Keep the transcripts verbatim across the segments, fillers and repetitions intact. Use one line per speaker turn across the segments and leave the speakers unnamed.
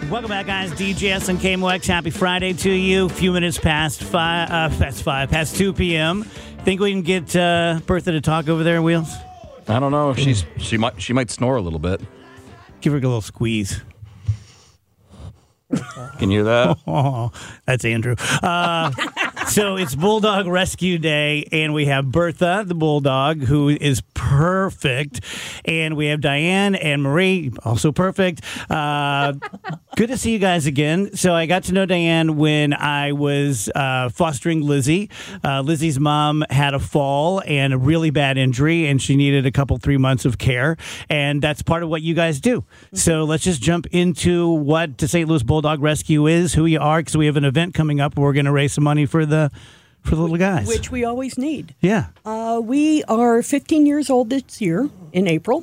Welcome back, guys. D J S and K M O X. Happy Friday to you. A few minutes past five, uh, past five, past two p.m. Think we can get uh, Bertha to talk over there, Wheels?
I don't know. She's she might she might snore a little bit.
Give her a little squeeze.
Can you hear that?
Oh, that's Andrew. Uh, so it's Bulldog Rescue Day, and we have Bertha, the Bulldog, who is perfect. And we have Diane and Marie, also perfect. Uh, good to see you guys again. So I got to know Diane when I was uh, fostering Lizzie. Uh, Lizzie's mom had a fall and a really bad injury, and she needed a couple, three months of care. And that's part of what you guys do. So let's just jump into what the Saint Louis Bulldog Rescue is, who you are, because we have an event coming up where we're going to raise some money for the for the little guys.
Which we always need.
Yeah.
Uh, we are fifteen years old this year in April.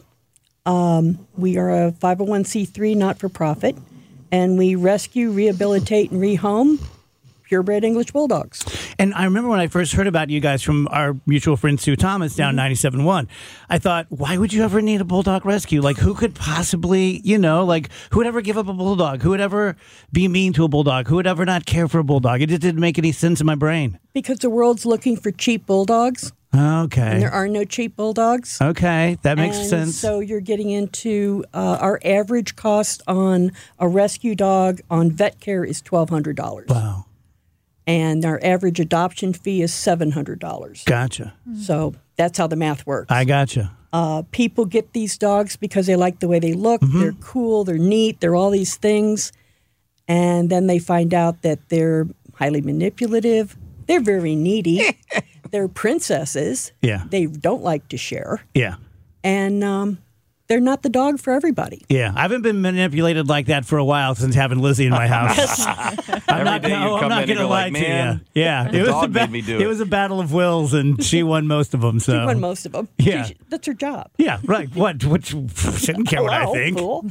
Um, we are a five oh one c three not-for-profit, and we rescue, rehabilitate, and rehome purebred English Bulldogs.
And I remember when I first heard about you guys from our mutual friend Sue Thomas down mm-hmm. ninety-seven point one, I thought, why would you ever need a Bulldog rescue? Like, who could possibly, you know, like, who would ever give up a Bulldog? Who would ever be mean to a Bulldog? Who would ever not care for a Bulldog? It just didn't make any sense in my brain.
Because the world's looking for cheap Bulldogs.
Okay.
And there are no cheap Bulldogs.
Okay, that makes
and
sense.
So you're getting into uh, our average cost on a rescue dog on vet care is twelve hundred dollars.
Wow.
And our average adoption fee is seven hundred dollars.
Gotcha.
So that's how the math works.
I gotcha.
Uh, people get these dogs because they like the way they look. Mm-hmm. They're cool. They're neat. They're all these things. And then they find out that they're highly manipulative. They're very needy. They're princesses.
Yeah.
They don't like to share.
Yeah.
And um, they're not the dog for everybody.
Yeah. I haven't been manipulated like that for a while since having Lizzie in my house. I'm not going to lie
like,
to you. Yeah.
The
it was
dog
a ba-
made me do
it.
it.
was a battle of wills, and she won most of them. So.
She won most of them.
Yeah.
She, that's her job.
Yeah, right. What? Which shouldn't care what I
Hello,
think.
Cool.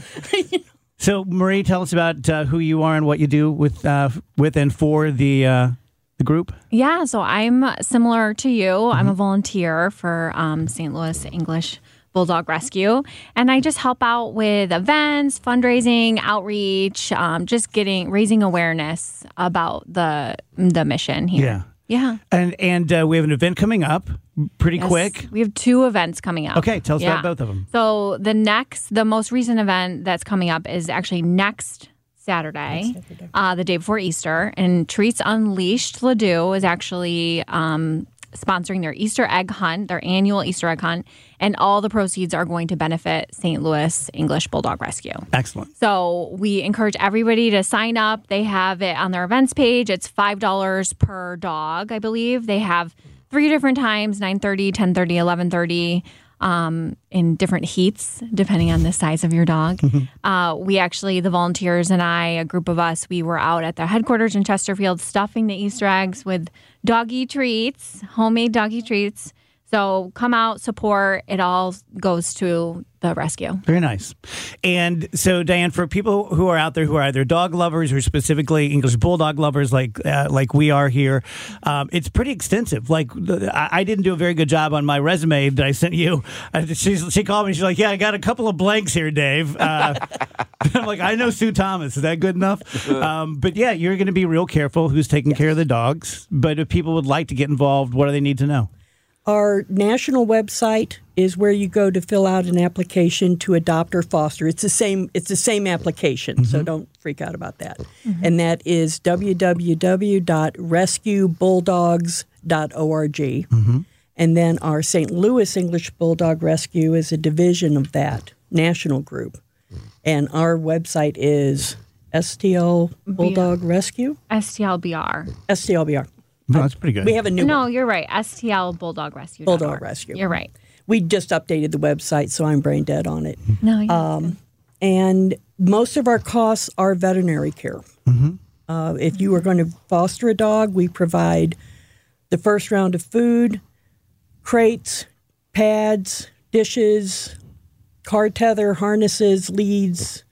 So, Marie, tell us about uh, who you are and what you do with uh, with and for the uh, the group.
Yeah, so I'm similar to you. Mm-hmm. I'm a volunteer for um, Saint Louis English Bulldog Rescue, and I just help out with events, fundraising, outreach, um, just getting raising awareness about the the mission here.
Yeah.
Yeah.
And and uh, we have an event coming up pretty
yes,
quick.
We have two events coming up.
Okay, tell us
yeah.
about both of them.
So the next, the most recent event that's coming up is actually next Saturday, next Saturday. Uh, the day before Easter. And Treats Unleashed Ladue is actually um, sponsoring their Easter egg hunt, their annual Easter egg hunt. And all the proceeds are going to benefit Saint Louis English Bulldog Rescue.
Excellent.
So we encourage everybody to sign up. They have it on their events page. It's five dollars per dog, I believe. They have three different times, nine thirty, ten thirty, eleven thirty, um, in different heats, depending on the size of your dog. Mm-hmm. Uh, we actually, the volunteers and I, a group of us, we were out at the headquarters in Chesterfield stuffing the Easter eggs with doggy treats, homemade doggy treats. So come out, support. It all goes to the rescue.
Very nice. And so, Diane, for people who are out there who are either dog lovers or specifically English Bulldog lovers like uh, like we are here, um, it's pretty extensive. Like, I, I didn't do a very good job on my resume that I sent you. Uh, she, she called me. She's like, yeah, I got a couple of blanks here, Dave. Uh, I'm like, I know Sue Thomas. Is that good enough? Um, but, yeah, you're going to be real careful who's taking yes. care of the dogs. But if people would like to get involved, what do they need to know?
Our national website is where you go to fill out an application to adopt or foster. It's the same. It's the same application, mm-hmm. so don't freak out about that. Mm-hmm. And that is w w w dot rescue bulldogs dot org. Mm-hmm. And then our Saint Louis English Bulldog Rescue is a division of that national group, and our website is S T L Bulldog Rescue.
S T L B R.
S T L B R.
No, that's pretty good.
We have a new
No,
one.
you're right. S T L Bulldog Rescue.
Bulldog Rescue.
You're right.
We just updated the website, so I'm brain dead on it.
No, you're
um, And most of our costs are veterinary care. Mm-hmm. Uh, if you are going to foster a dog, we provide the first round of food, crates, pads, dishes, car tether, harnesses, leads,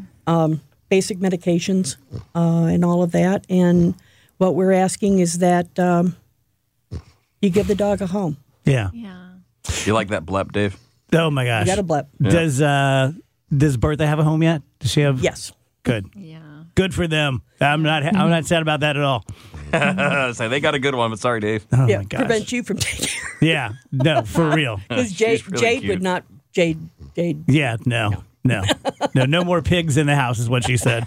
um, basic medications, uh, and all of that. And what we're asking is that um, you give the dog a home.
Yeah.
Yeah.
You like that blep, Dave?
Oh, my gosh.
You got a blep.
Yeah. Does uh, does Bertha have a home yet? Does she have?
Yes.
Good.
Yeah.
Good for them. I'm not. I'm not sad about that at all.
So they got a good one, but sorry, Dave.
Oh
yeah,
my gosh.
prevent you from taking
Yeah. No, for real.
because Jade,
She's really
Jade
cute.
would not. Jade, Jade.
Yeah. No. No. No. No more pigs in the house is what she said.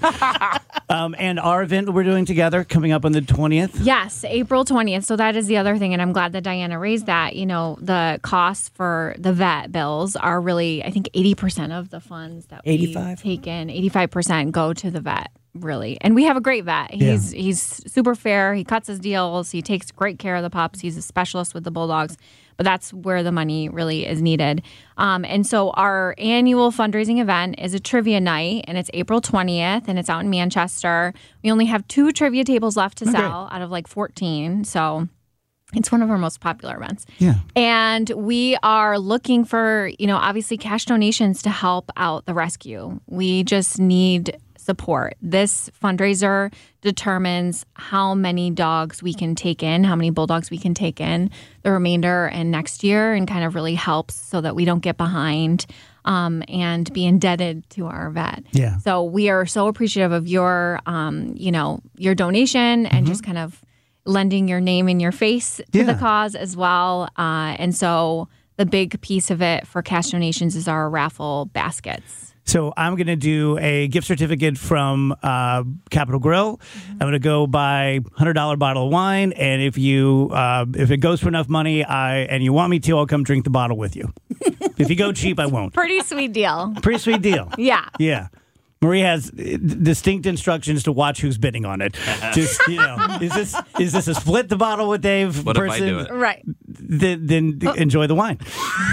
Um, and our event we're doing together coming up on the twentieth.
Yes, April twentieth. So that is the other thing. And I'm glad that Diana raised that. You know, the costs for the vet bills are really, I think, eighty percent of the funds that we
eighty-five
take in, eighty-five percent go to the vet, really. And we have a great vet. He's
Yeah.
he's super fair. He cuts his deals. He takes great care of the pups. He's a specialist with the Bulldogs. But that's where the money really is needed. Um, and so our annual fundraising event is a trivia night, and it's April twentieth, and it's out in Manchester. We only have two trivia tables left to
Okay.
sell out of like fourteen. So it's one of our most popular events.
Yeah.
And we are looking for, you know, obviously cash donations to help out the rescue. We just need support. This fundraiser determines how many dogs we can take in, how many bulldogs we can take in the remainder and next year, and kind of really helps so that we don't get behind um, and be indebted to our vet.
Yeah.
So we are so appreciative of your, um, you know, your donation and just kind of lending your name and your face to
Yeah.
the cause as well. Uh, and so the big piece of it for cash donations is our raffle baskets.
So I'm going to do a gift certificate from uh, Capitol Grill. I'm going to go buy a one hundred dollars bottle of wine, and if you uh, if it goes for enough money, I and you want me to, I'll come drink the bottle with you. If you go cheap, I won't.
Pretty sweet deal.
Pretty sweet deal.
Yeah.
Yeah. Marie has uh, distinct instructions to watch who's bidding on it. Just, you know, is this is this a split the bottle with Dave
What if I
person?
do it?
Right.
Then, then enjoy the wine.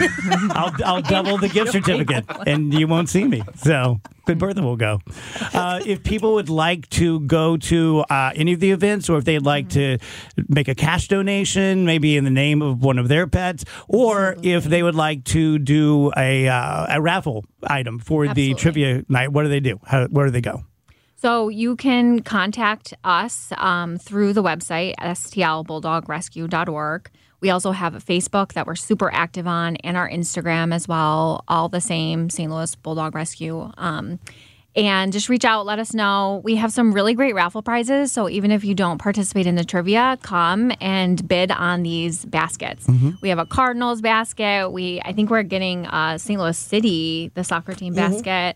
I'll, I'll double the gift certificate, and you won't see me. So, but Bertha will go. Uh, if people would like to go to uh, any of the events, or if they'd like to make a cash donation, maybe in the name of one of their pets, or if they would like to do a uh, a raffle item for
Absolutely.
the trivia night, what do they do? How, where do they go?
So you can contact us um, through the website, S T L bulldog rescue dot org. We also have a Facebook that we're super active on, and our Instagram as well, all the same, Saint Louis Bulldog Rescue. Um, and just reach out, let us know. We have some really great raffle prizes, so even if you don't participate in the trivia, come and bid on these baskets. We have a Cardinals basket. We I think we're getting uh, Saint Louis City, the soccer team basket.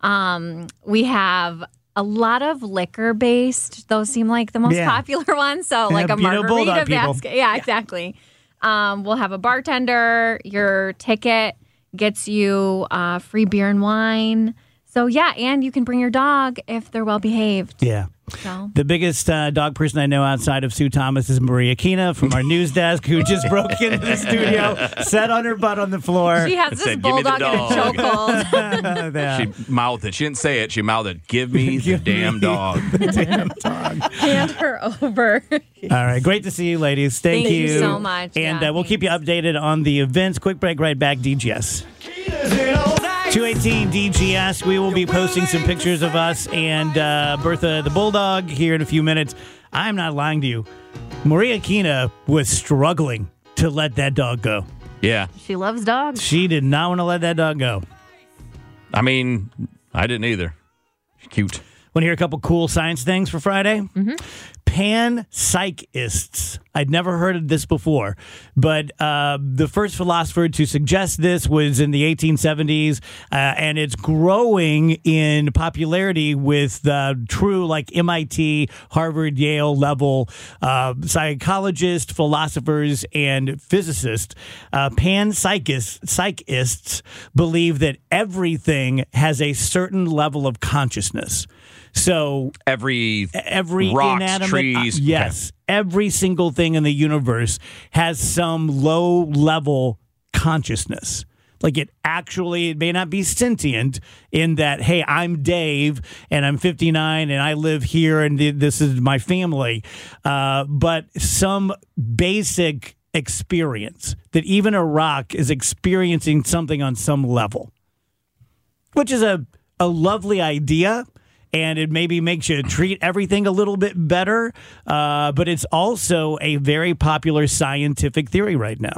Um, we have a lot of liquor based. Those seem like the most
Yeah.
popular ones. So like a
you know,
margarita
Bulldog people.
basket. Yeah, exactly. Um, we'll have a bartender. Your ticket gets you uh, free beer and wine. So yeah, and you can bring your dog if they're well behaved.
Yeah.
So
The biggest uh, dog person I know outside of Sue Thomas is Maria Kina from our news desk, who just broke into the studio, sat on her butt on the floor.
she has this
Said, "Give me the
bulldog in a
dog."
chokehold.
Yeah.
She mouthed it. She didn't say it. She mouthed it. Give me the
Give me
damn dog.
Damn dog.
Hand her over.
All right. Great to see you, ladies. Thank,
Thank you so much.
And
Yeah,
uh, we'll keep you updated on the events. Quick break, right back. D G S. two eighteen D G S. We will be posting some pictures of us and uh, Bertha the Bulldog here in a few minutes. I'm not lying to you. Maria Kina was struggling to let that dog go.
Yeah.
She loves dogs.
She did not want to let that dog go.
I mean, I didn't either. She's cute.
Want to hear a couple cool science things for Friday?
Mm-hmm.
Panpsychists. I'd never heard of this before, but uh, the first philosopher to suggest this was in the eighteen seventies, uh, and it's growing in popularity with the true, like M I T, Harvard, Yale level uh, psychologists, philosophers, and physicists. Uh, Panpsychists psychists believe that everything has a certain level of consciousness. So
Every
every
rocks,
inanimate
trees.
uh, yes, every single thing in the universe has some low level consciousness. Like it actually, it may not be sentient in that, hey, I'm Dave and I'm fifty-nine and I live here and th- this is my family, uh, but some basic experience that even a rock is experiencing something on some level, which is a, a lovely idea. And it maybe makes you treat everything a little bit better. Uh, but it's also a very popular scientific theory right now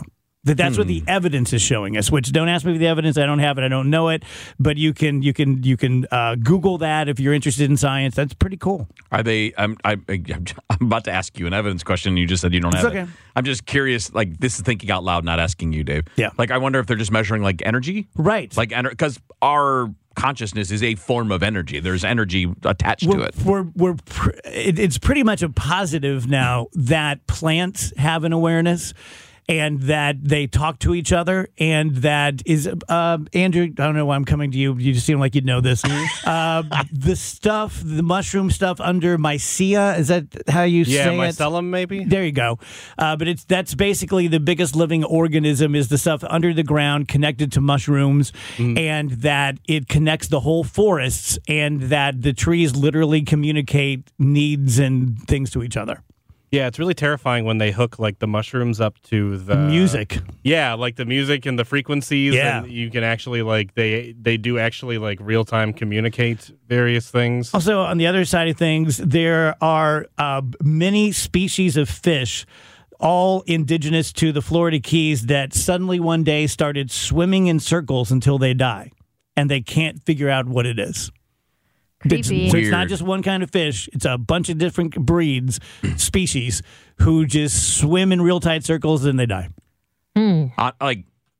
That that's hmm. what the evidence is showing us. Which don't ask me for the evidence. I don't have it. I don't know it. But you can you can you can uh, Google that if you're interested in science. That's pretty cool.
Are they? I'm I, I'm about to ask you an evidence question. You just said you don't
it's
have
okay.
it. I'm just curious. Like this is thinking out loud, not asking you, Dave.
Yeah.
Like I wonder if they're just measuring like energy.
Right.
Like because our consciousness is a form of energy. There's energy attached
we're,
to it.
We're we're pr- it, it's pretty much a positive now that plants have an awareness. And that they talk to each other, and that is uh, Andrew. I don't know why I'm coming to you. You just seem like you'd know this. uh, the stuff, the mushroom stuff under mycia. Is that how you
yeah,
say it?
Yeah, mycelium, maybe.
There you go. Uh, but it's that's basically the biggest living organism is the stuff under the ground connected to mushrooms, mm. and that it connects the whole forests, and that the trees literally communicate needs and things to each other.
Yeah, it's really terrifying when they hook like the mushrooms up to the
music.
Yeah, like the music and the frequencies.
Yeah,
and you can actually like they they do actually like real time communicate various things.
Also, on the other side of things, there are uh, many species of fish, all indigenous to the Florida Keys, that suddenly one day started swimming in circles until they die, and they can't figure out what it is. It's, so it's not just one kind of fish. It's a bunch of different breeds, species, who just swim in real tight circles and they die.
Mm. Uh, like,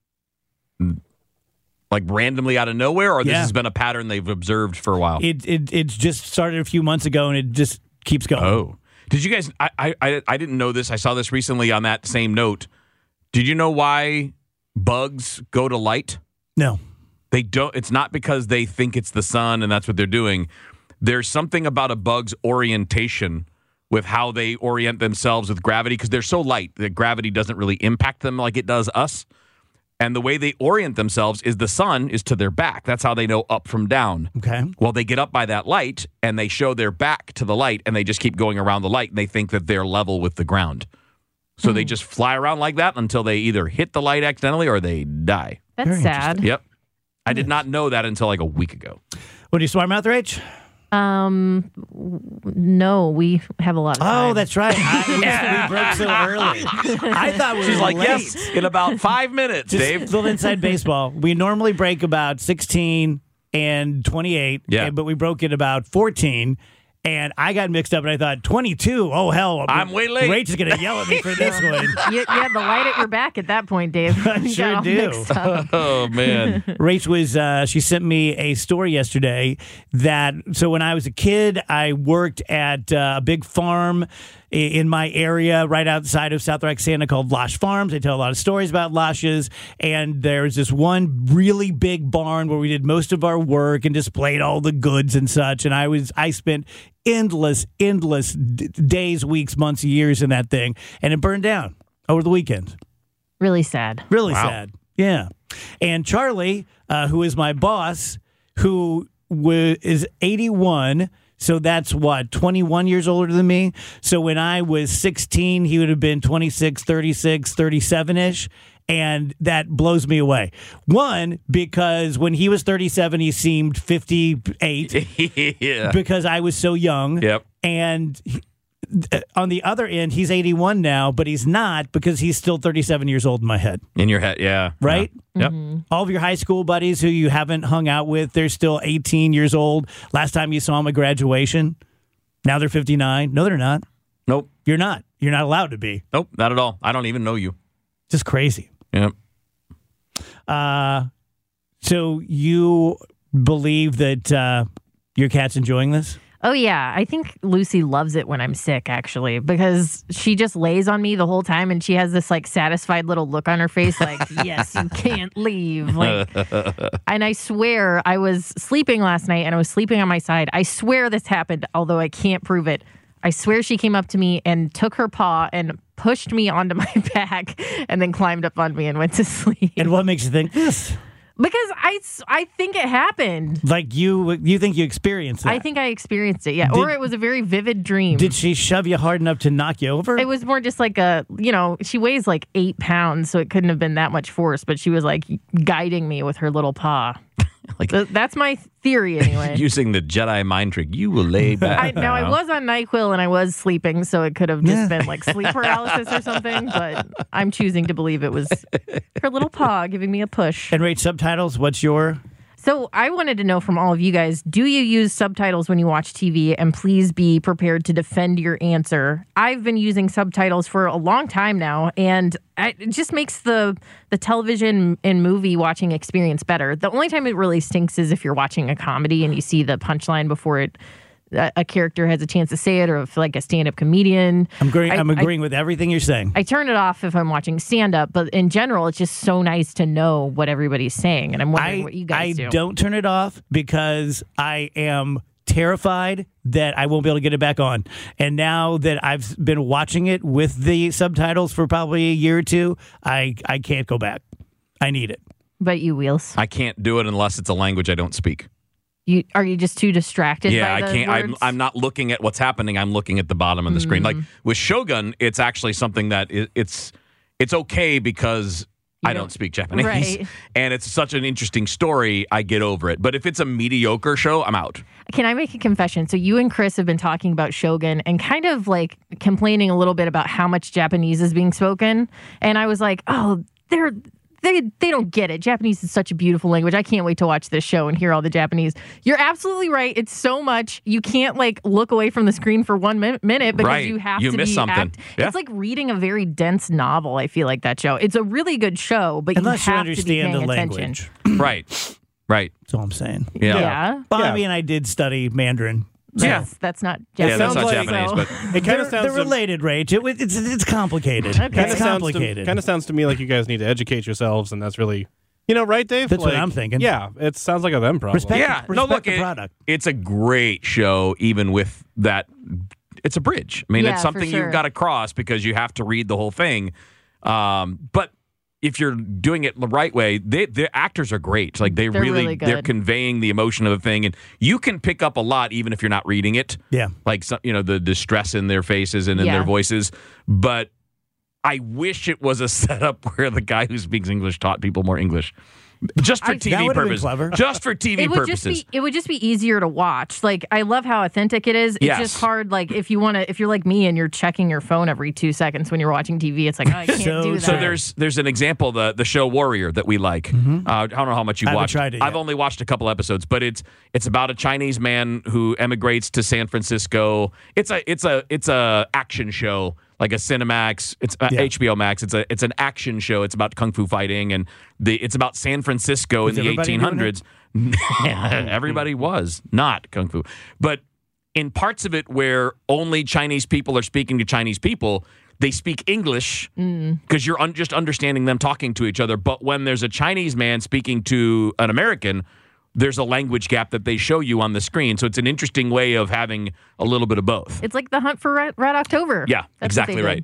like randomly out of nowhere, or this
yeah.
has been a pattern they've observed for a while?
It it it's just started a few months ago and it just keeps going.
Oh, did you guys? I I I didn't know this. I saw this recently on that same note. Did you know why bugs go to light?
No.
They don't. It's not because they think it's the sun and that's what they're doing. There's something about a bug's orientation with how they orient themselves with gravity, because they're so light that gravity doesn't really impact them like it does us. And the way they orient themselves is the sun is to their back. That's how they know up from down.
Okay.
Well, they get up by that light and they show their back to the light and they just keep going around the light and they think that they're level with the ground. So mm. they just fly around like that until they either hit the light accidentally or they die.
That's
Very
sad.
Yep. I did not know that until like a week ago.
What are you, smart mouth, Rach?
Um, no, we have a lot of time.
Oh, that's right. I, yeah. We broke so early. I thought we
She's
were
like,
late.
yes, in about five minutes,
Just
Dave.
A little inside baseball. We normally break about sixteen and twenty-eight,
yeah.
and, but we broke it about fourteen. And I got mixed up, and I thought, twenty-two? Oh, hell.
I'm way late.
Rach is going to yell at me for this one.
You, you had the light at your back at that point, Dave.
I
You
sure
got all
do.
mixed up.
Oh, man.
Rach was, uh, she sent me a story yesterday that, so when I was a kid, I worked at uh, a big farm in my area right outside of South Roxana called Losh Farms. I tell a lot of stories about Loshes, and there's this one really big barn where we did most of our work and displayed all the goods and such, and I was I spent endless, endless d- days, weeks, months, years in that thing, and it burned down over the weekend.
Really sad.
Really
Wow.
sad. Yeah. And Charlie, uh, who is my boss, who w- is eighty-one, so that's what, twenty-one years older than me. So when I was sixteen, he would have been twenty-six, thirty-six, thirty-seven-ish. And that blows me away. One, because when he was thirty-seven, he seemed fifty-eight
Yeah.
because I was so young.
Yep.
And he, on the other end, he's eighty-one now, but he's not because he's still thirty-seven years old in my head.
In your head, yeah.
Right?
Yeah.
Mm-hmm.
Yep.
All of your high school buddies who you haven't hung out with, they're still eighteen years old. Last time you saw them at graduation, now they're fifty-nine. No, they're not.
Nope.
You're not. You're not allowed to be.
Nope, not at all. I don't even know you.
Just crazy.
Yep.
Uh, so you believe that uh, your cat's enjoying this?
Oh, yeah. I think Lucy loves it when I'm sick, actually, because she just lays on me the whole time and she has this like satisfied little look on her face like, yes, you can't leave. Like, and I swear I was sleeping last night and I was sleeping on my side. I swear this happened, although I can't prove it. I swear she came up to me and took her paw and pushed me onto my back and then climbed up on me and went to sleep.
And what makes you think this?
Because I, I think it happened.
Like you you think you experienced that?
I think I experienced it, yeah.
Did-
or it was a very vivid dream.
Did she shove you hard enough to knock you over?
It was more just like a, you know, she weighs like eight pounds, so it couldn't have been that much force, but she was like guiding me with her little paw.
Like
Th- That's my theory anyway.
using the Jedi mind trick. You will lay back.
I, now, I was on NyQuil and I was sleeping, so it could have just been like sleep paralysis or something, but I'm choosing to believe it was her little paw giving me a push.
And rate subtitles. What's your?
So I wanted to know from all of you guys, do you use subtitles when you watch T V? And please be prepared to defend your answer. I've been using subtitles for a long time now, and I, it just makes the the television and movie watching experience better. The only time it really stinks is if you're watching a comedy and you see the punchline before it a, a character has a chance to say it, or if like a stand-up comedian.
I'm agreeing.
I-
I'm
I-
agreeing with everything you're saying.
I turn it off if I'm watching stand-up, but in general, it's just so nice to know what everybody's saying, and I'm wondering
I,
what you guys
I
do.
don't turn it off because I am terrified that I won't be able to get it back on. And now that I've been watching it with the subtitles for probably a year or two, I, I can't go back. I need it.
But you, Wheels,
I can't do it unless it's a language I don't speak.
you are you just too distracted?
Yeah,
by
I
the
can't. I'm,
words?
I'm not looking at what's happening. I'm looking at the bottom of the screen. Like with Shogun, it's actually something that it, it's it's okay because I
don't-
don't speak Japanese,
Right.
and it's such an interesting story. I get over it. But if it's a mediocre show, I'm out.
Can I make a confession? So you and Chris have been talking about Shogun and kind of like complaining a little bit about how much Japanese is being spoken, and I was like, oh, they're. They, they don't get it. Japanese is such a beautiful language. I can't wait to watch this show and hear all the Japanese. You're absolutely right. It's so much. You can't like look away from the screen for one min- minute because
Right.
you have
You
to
miss
be
something.
act-
Yeah.
It's like reading a very dense novel. I feel like that show. It's a really good show, but
Unless
you
you
have to be
understand
paying
the
attention.
language.
Right. Right.
That's all I'm saying.
Yeah.
Yeah.
Well, I
Yeah.
mean, I did study Mandarin.
Yeah.
That's, that's not
Yeah,
Japanese.
that's not
sounds like-
Japanese,
so-
but
It kind
They're,
of sounds
they're
to-
related, Rach. It, it's it's complicated.
Okay.
It's
Kind of sounds
complicated.
to, kind of sounds to me like you guys need to educate yourselves, and that's really, you know, right, Dave?
That's what
Like,
I'm thinking.
Yeah, it sounds like a them problem.
Respect-
yeah. No,
respect
look,
the
it-
product.
it's a great show, even with that. It's a bridge. I mean,
Yeah,
it's
for
something
sure.
you've got to cross because you have to read the whole thing. Um, but if you're doing it the right way, they, the actors are great. Like they
They're
really,
really good.
they're conveying the emotion of the thing, and you can pick up a lot even if you're not reading it.
Yeah.
Like some, you know, the distress in their faces and in
Yeah.
their voices. But I wish it was a setup where the guy who speaks English taught people more English. Just for
I-
T V
That would've been
purposes.
clever.
Just for T V
It would
purposes.
just be it would just be easier to watch. Like I love how authentic it is. It's
Yes.
just hard. Like if you want to, if you're like me and you're checking your phone every two seconds when you're watching T V, it's like oh, I can't
So-
do that.
So there's there's an example, the the show Warrior that we like. Uh, I don't know how much you
I haven't
watched.
tried it
I've
yet.
only watched a couple episodes, but it's it's about a Chinese man who emigrates to San Francisco. It's a it's a it's a action show, like a Cinemax. It's uh,
Yeah.
H B O Max. It's a it's an action show. It's about kung fu fighting, and the it's about San Francisco
Was
in the
everybody
eighteen
doing
hundreds. Everybody was not kung fu, but in parts of it where only Chinese people are speaking to Chinese people, they speak English because you're un- just understanding them talking to each other. But when there's a Chinese man speaking to an American, there's a language gap that they show you on the screen. So it's an interesting way of having a little bit of both.
It's like the Hunt for Red, Red October.
Yeah,
That's what they
exactly right.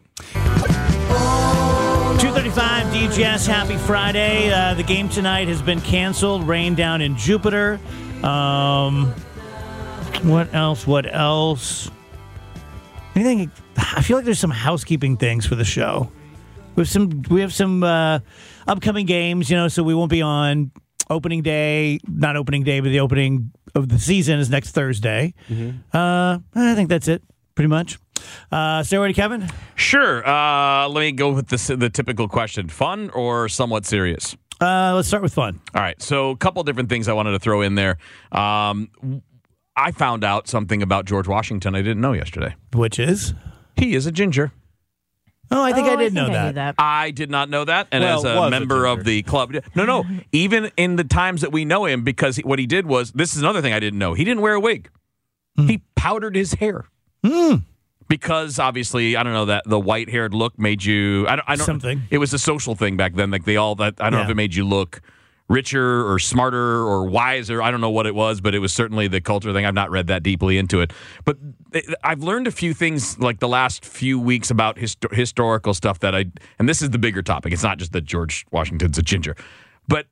did.
two thirty-five D J S, happy Friday. Uh, the game tonight has been canceled. Rain down in Jupiter. Um, what else? What else? Anything? I feel like there's some housekeeping things for the show. We have some. We have some uh, upcoming games, you know, so we won't be on opening day. Not opening day, but the opening of the season is next Thursday. Uh, I think that's it, pretty much. Uh, stay ready, Kevin.
Sure. Uh, let me go with the, the typical question. Fun or somewhat serious?
Uh, let's start with fun.
All right. So a couple different things I wanted to throw in there. Um, I found out something about George Washington I didn't know yesterday.
Which is?
He is a ginger.
Oh, I think
Oh,
I did
think
know
I knew
that.
I did not know that. And
Well,
as
was
a
a
member of
ginger.
the club, no, no, even in the times that we know him, because he, what he did was, this is another thing I didn't know. He didn't wear a wig. He powdered his hair. Because obviously, I don't know, that the white haired look made you, I don't, I don't,
Something.
It was a social thing back then. Like they all, that I don't know
Yeah.
if it made you look richer or smarter or wiser. I don't know what it was, but it was certainly the culture thing. I've not read that deeply into it. But it- I've learned a few things like the last few weeks about histo- historical stuff that I, and this is the bigger topic. It's not just that George Washington's a ginger, but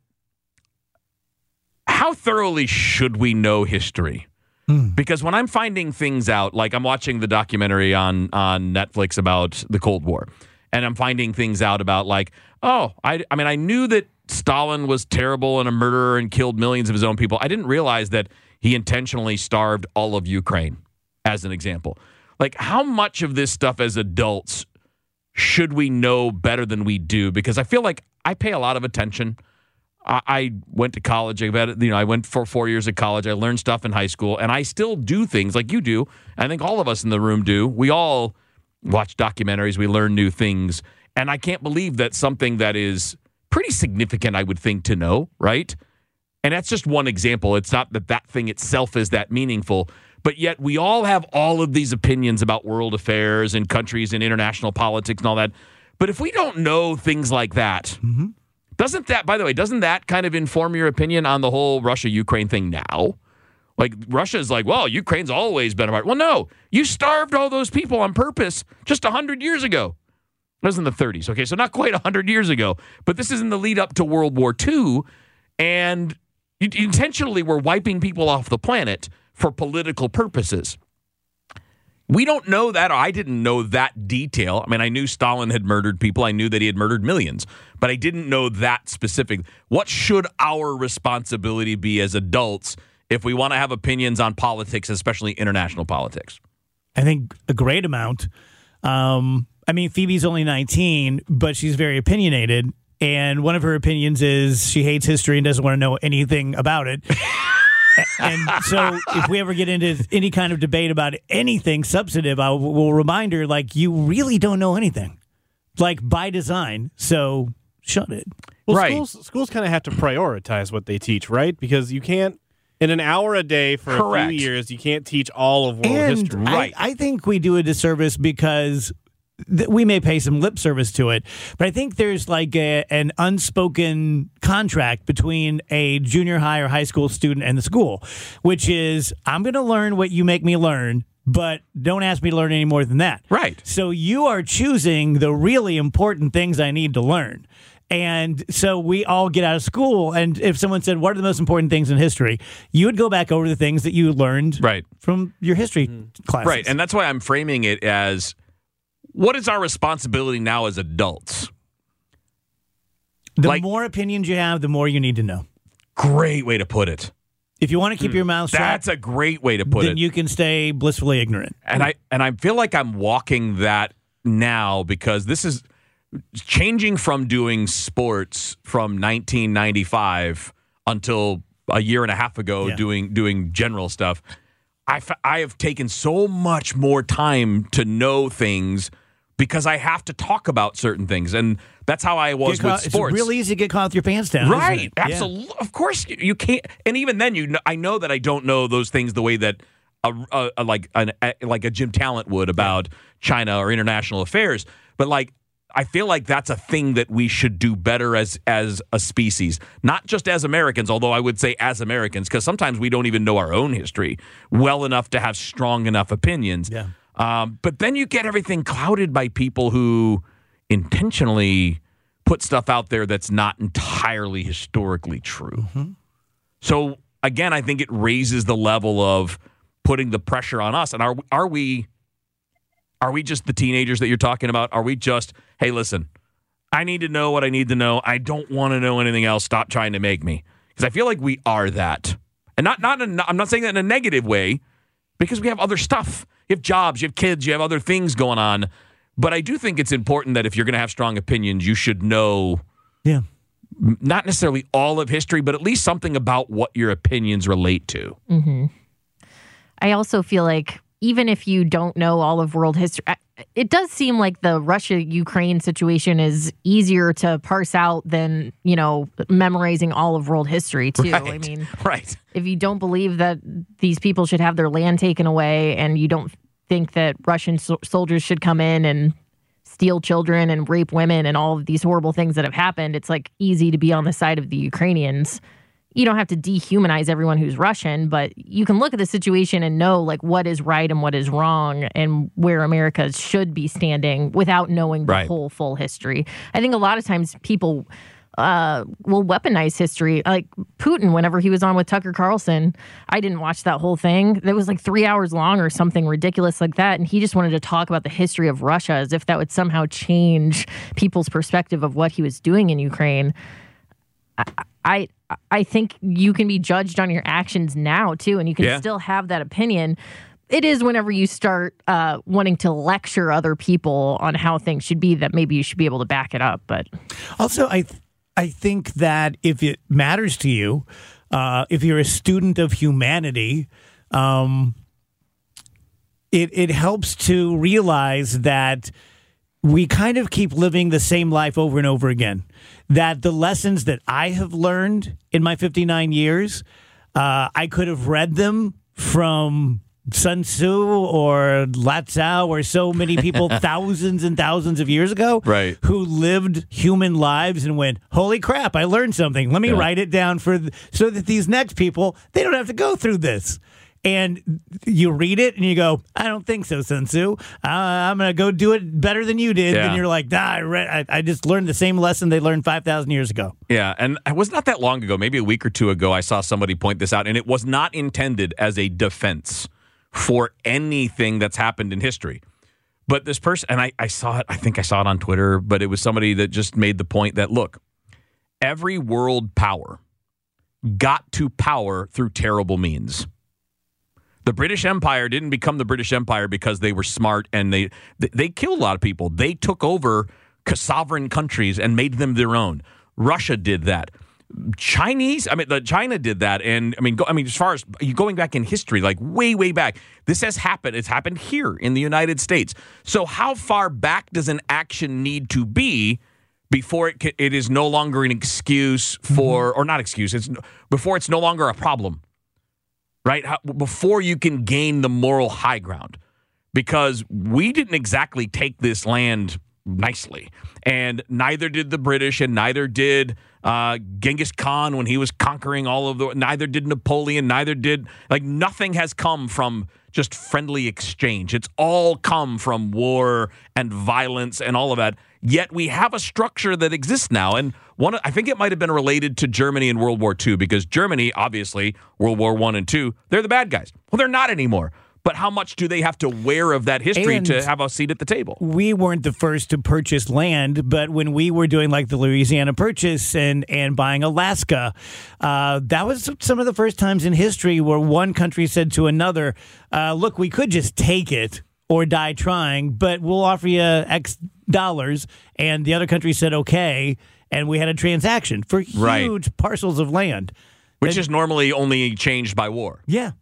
how thoroughly should we know history? Because when I'm finding things out, like I'm watching the documentary on, on Netflix about the Cold War, and I'm finding things out about like, oh, I, I mean, I knew that Stalin was terrible and a murderer and killed millions of his own people. I didn't realize that he intentionally starved all of Ukraine, as an example. Like, how much of this stuff as adults should we know better than we do? Because I feel like I pay a lot of attention. I, I went to college. I, had, you know, I went for four years of college. I learned stuff in high school, and I still do things like you do. I think all of us in the room do. We all watch documentaries. We learn new things. And I can't believe that something that is pretty significant, I would think, to know, right? And that's just one example. It's not that that thing itself is that meaningful, but yet we all have all of these opinions about world affairs and countries and international politics and all that. But if we don't know things like that, mm-hmm. doesn't that, by the way, doesn't that kind of inform your opinion on the whole Russia-Ukraine thing now? Like, Russia's like, well, Ukraine's always been a part. Well, no, you starved all those people on purpose just one hundred years ago. It was in the thirties, okay? So not quite one hundred years ago. But this is in the lead up to World War Two, and you intentionally were wiping people off the planet for political purposes. We don't know that. Or I didn't know that detail. I mean, I knew Stalin had murdered people. I knew that he had murdered millions, but I didn't know that specific. What should our responsibility be as adults if we want to have opinions on politics, especially international politics?
I think a great amount. Um, I mean, Phoebe's only nineteen, but she's very opinionated. And one of her opinions is she hates history and doesn't want to know anything about it. And so if we ever get into any kind of debate about anything substantive, I will remind her, like, you really don't know anything, like, by design. So shut it.
Well,
right.
schools, schools kind of have to prioritize what they teach, right? Because you can't, in an hour a day for
Correct.
a few years, you can't teach all of world
And
history.
I,
Right.
I think we do a disservice because th- we may pay some lip service to it, but I think there's like a, an unspoken contract between a junior high or high school student and the school, which is, I'm going to learn what you make me learn, but don't ask me to learn any more than that.
Right.
So you are choosing the really important things I need to learn. And so we all get out of school, and if someone said, what are the most important things in history, you would go back over the things that you learned
Right.
from your history classes.
Right. And that's why I'm framing it as, what is our responsibility now as adults?
The
like-
more opinions you have, the more you need to know.
Great way to put it.
If you want to keep your mouth shut,
That's a great way to put
then
it.
you can stay blissfully ignorant.
And I and I feel like I'm walking that now, because this is changing from doing sports from nineteen ninety-five until a year and a half ago,
Yeah.
doing doing general stuff. I, f- I have taken so much more time to know things because I have to talk about certain things, and that's how I was
Get caught-
with sports.
It's real easy to get caught with your pants down. isn't
Right,
it? Yeah.
absolutely. Of course, you, you can't. And even then, you know, I know that I don't know those things the way that a, a, a like an a, like a Jim Talent would about China or international affairs. But like, I feel like that's a thing that we should do better as as a species, not just as Americans. Although I would say as Americans, because sometimes we don't even know our own history well enough to have strong enough opinions.
Yeah.
Um, but then you get everything clouded by people who intentionally put stuff out there that's not entirely historically true.
Mm-hmm.
So again, I think it raises the level of putting the pressure on us. And are are we are we just the teenagers that you're talking about? Are we just, hey, listen, I need to know what I need to know. I don't want to know anything else. Stop trying to make me. Because I feel like we are that. And not not in, I'm not saying that in a negative way, because we have other stuff. You have jobs, you have kids, you have other things going on. But I do think it's important that if you're going to have strong opinions, you should know
Yeah.
not necessarily all of history, but at least something about what your opinions relate to.
Mm-hmm. I also feel like even if you don't know all of world history, it does seem like the Russia-Ukraine situation is easier to parse out than, you know, memorizing all of world history, too.
Right.
I mean,
Right.
if you don't believe that these people should have their land taken away, and you don't think that Russian so- soldiers should come in and steal children and rape women and all of these horrible things that have happened, it's like easy to be on the side of the Ukrainians. You don't have to dehumanize everyone who's Russian, but you can look at the situation and know like what is right and what is wrong and where America should be standing without knowing the
Right.
whole full history. I think a lot of times people uh, will weaponize history. Like Putin, whenever he was on with Tucker Carlson, I didn't watch that whole thing. It was like three hours long or something ridiculous like that. And he just wanted to talk about the history of Russia as if that would somehow change people's perspective of what he was doing in Ukraine. I I think you can be judged on your actions now too, and you can
Yeah.
still have that opinion. It is whenever you start uh, wanting to lecture other people on how things should be that maybe you should be able to back it up. But
Also, I th- I think that if it matters to you, uh, if you're a student of humanity, um, it it helps to realize that we kind of keep living the same life over and over again. That the lessons that I have learned in my fifty-nine years, uh, I could have read them from Sun Tzu or Lao Tzu or so many people thousands and thousands of years ago,
Right.
who lived human lives and went, holy crap, I learned something. Let me
Yeah.
write it down for th- so that these next people, they don't have to go through this. And you read it and you go, I don't think so, Sun Tzu. Uh, I'm going to go do it better than you did.
Yeah.
And you're like, nah, I, read, I, I just learned the same lesson they learned five thousand years ago.
Yeah, and it was not that long ago, maybe a week or two ago, I saw somebody point this out, and it was not intended as a defense for anything that's happened in history. But this person, and I, I saw it, I think I saw it on Twitter, but it was somebody that just made the point that, look, every world power got to power through terrible means. The British Empire didn't become the British Empire because they were smart and they they, they killed a lot of people. They took over sovereign countries and made them their own. Russia did that. Chinese, I mean, the China did that, and I mean, go, I mean, as far as you going back in history, like way, way back, this has happened. It's happened here in the United States. So, how far back does an action need to be before it ca- it is no longer an excuse for, mm-hmm. or not excuse? It's before it's no longer a problem, right? How, before you can gain the moral high ground, because we didn't exactly take this land nicely, and neither did the British, and neither did uh, Genghis Khan when he was conquering all of the. Neither did Napoleon. Neither did like nothing has come from just friendly exchange. It's all come from war and violence and all of that. Yet we have a structure that exists now, and one I think it might have been related to Germany in World War Two, because Germany, obviously, World War One and Two, they're the bad guys. Well, they're not anymore. But how much do they have to wear of that history
And
to have a seat at the table?
We weren't the first to purchase land, but when we were doing like the Louisiana Purchase and, and buying Alaska, uh, that was some of the first times in history where one country said to another, uh, look, we could just take it or die trying, but we'll offer you X dollars. And the other country said, okay. And we had a transaction for huge
Right.
parcels of land.
Which
And-
is normally only changed by war.
Yeah.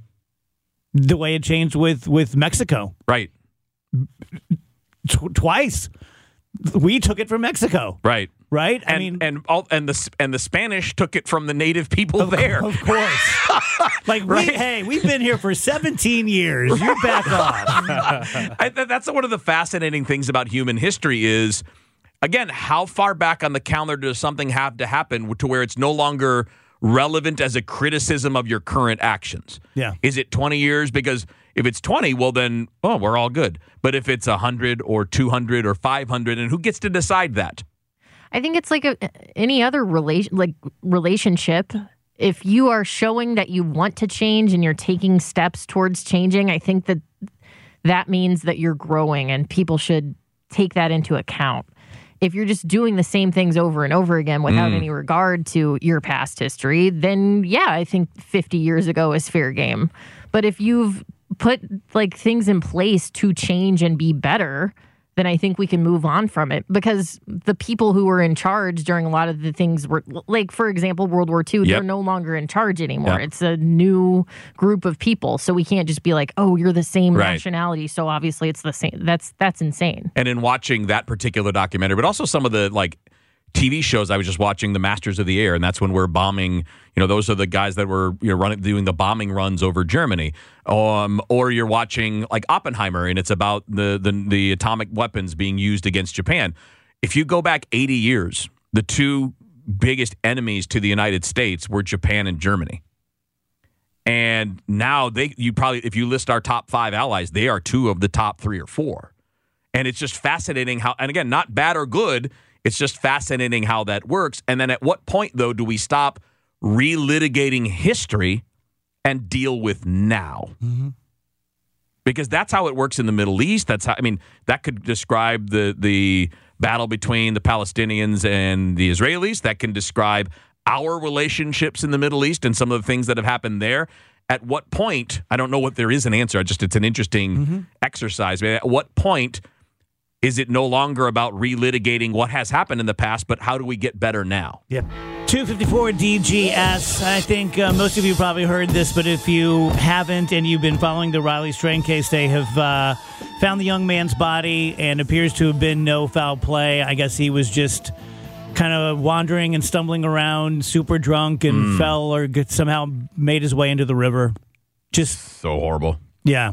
The way it changed with, with Mexico.
Right.
T- twice. We took it from Mexico.
Right.
Right?
And
I mean,
and all and the and the Spanish took it from the native people
of,
there.
Of course. Like,
Right.
we, hey, we've been here for seventeen years. You're back off.
I, th- that's one of the fascinating things about human history is, again, how far back on the calendar does something have to happen to where it's no longer relevant as a criticism of your current actions?
Yeah.
Is it twenty years? Because if it's twenty, well then, oh, we're all good. But if it's one hundred or two hundred or five hundred, and who gets to decide that?
I think it's like a, any other relation, like relationship. If you are showing that you want to change and you're taking steps towards changing, I think that that means that you're growing, and people should take that into account. If you're just doing the same things over and over again without
Mm.
any regard to your past history, then yeah, I think fifty years ago is fair game. But if you've put like things in place to change and be better, then I think we can move on from it, because the people who were in charge during a lot of the things were, like, for example, World War Two,
Yep.
they're no longer in charge anymore.
Yep.
It's a new group of people. So we can't just be like, oh, you're the same
Right.
nationality, so obviously it's the same. That's that's insane.
And in watching that particular documentary, but also some of the like T V shows, I was just watching The Masters of the Air, and that's when we're bombing. You know, those are the guys that were you know running doing the bombing runs over Germany. Um, or you're watching like Oppenheimer, and it's about the, the the atomic weapons being used against Japan. If you go back eighty years, the two biggest enemies to the United States were Japan and Germany. And now they, you probably, if you list our top five allies, they are two of the top three or four. And it's just fascinating how, and again, not bad or good, it's just fascinating how that works. And then at what point, though, do we stop relitigating history and deal with now?
Mm-hmm.
Because that's how it works in the Middle East. That's how, I mean, that could describe the the battle between the Palestinians and the Israelis. That can describe our relationships in the Middle East and some of the things that have happened there. At what point, I don't know what there is an answer. I just it's an interesting mm-hmm. exercise. At what point is it no longer about relitigating what has happened in the past, but how do we get better now?
Yep. two fifty-four D G S. I think uh, most of you probably heard this, but if you haven't and you've been following the Riley Strain case, they have uh, found the young man's body and appears to have been no foul play. I guess he was just kind of wandering and stumbling around, super drunk, and mm. fell or get, somehow made his way into the river. Just
so horrible.
Yeah.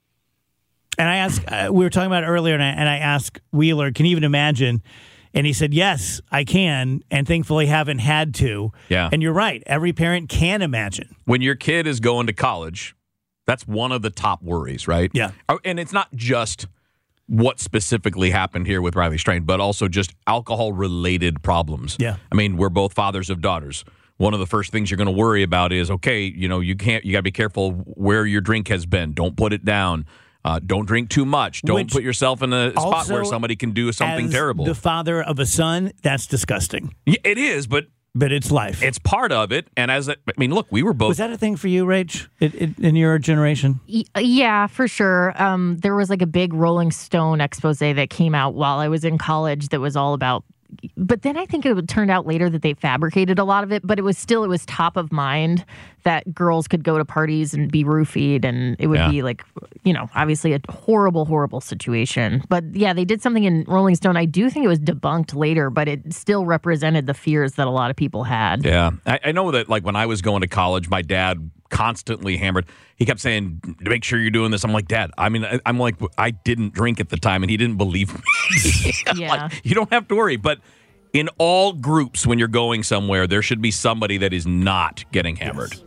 And I asked, uh, we were talking about it earlier, and I, and I asked Wheeler, can you even imagine? And he said, yes, I can, and thankfully haven't had to.
Yeah.
And you're right. Every parent can imagine.
When your kid is going to college, that's one of the top worries, right?
Yeah.
And it's not just what specifically happened here with Riley Strain, but also just alcohol-related problems.
Yeah.
I mean, we're both fathers of daughters. One of the first things you're going to worry about is, okay, you know, you can't, you got to be careful where your drink has been. Don't put it down. Uh, don't drink too much. Don't
Which
put yourself in a spot where somebody can do something
as
terrible.
The father of a son, that's disgusting.
Yeah, it is, but
but it's life.
It's part of it. And as a, I mean, look, we were both.
Was that a thing for you, Rach, it, it, in your generation?
Yeah, for sure. Um, there was like a big Rolling Stone expose that came out while I was in college that was all about. But then I think it would turn out later that they fabricated a lot of it, but it was still, it was top of mind that girls could go to parties and be roofied, and it would
yeah.
be like, you know, obviously a horrible, horrible situation. But yeah, they did something in Rolling Stone. I do think it was debunked later, but it still represented the fears that a lot of people had.
Yeah. I, I know that like when I was going to college, my dad constantly hammered. He kept saying, make sure you're doing this. I'm like, Dad, I mean, I, I'm like, I didn't drink at the time, and he didn't believe me.
Yeah.
Like, you don't have to worry. But in all groups, when you're going somewhere, there should be somebody that is not getting hammered.
Yes.